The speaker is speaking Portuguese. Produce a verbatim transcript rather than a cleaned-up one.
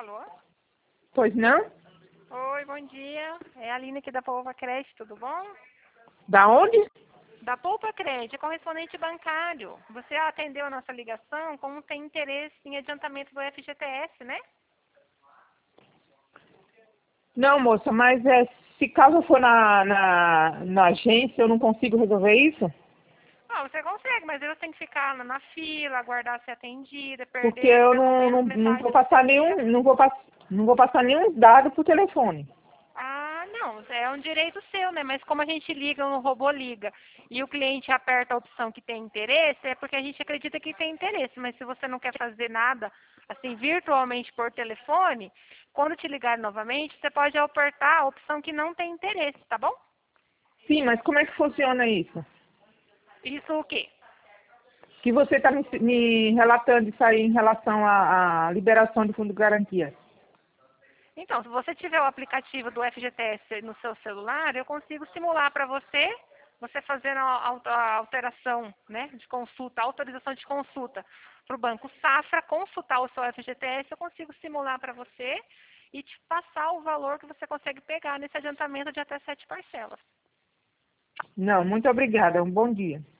Alô? Pois não? Oi, bom dia. É a Aline aqui da Poupa Crédito, tudo bom? Da onde? Da Poupa Crédito, correspondente bancário. Você atendeu a nossa ligação como tem interesse em adiantamento do F G T S, né? Não, moça, mas é, se caso eu for na, na, na agência, eu não consigo resolver isso? Ah, você consegue, mas você tem que ficar na na fila, aguardar ser atendida, Porque perder eu pelo não, menos não, não metade vou do seu passar dia. nenhum, não vou, pass, não vou passar nenhum dado por telefone. Ah, não, é um direito seu, né? Mas como a gente liga, o robô liga, e o cliente aperta a opção que tem interesse, é porque a gente acredita que tem interesse. Mas se você não quer fazer nada, assim, virtualmente por telefone, quando te ligar novamente, você pode apertar a opção que não tem interesse, tá bom? Sim, mas como é que funciona isso? Isso o quê? Que você está me, me relatando isso aí em relação à, à liberação do fundo de garantia. Então, se você tiver o aplicativo do F G T S no seu celular, eu consigo simular para você, você fazendo a au- a alteração, né, de consulta, a autorização de consulta para o Banco Safra, consultar o seu F G T S, eu consigo simular para você e te passar o valor que você consegue pegar nesse adiantamento de até sete parcelas. Não, muito obrigada. Um bom dia.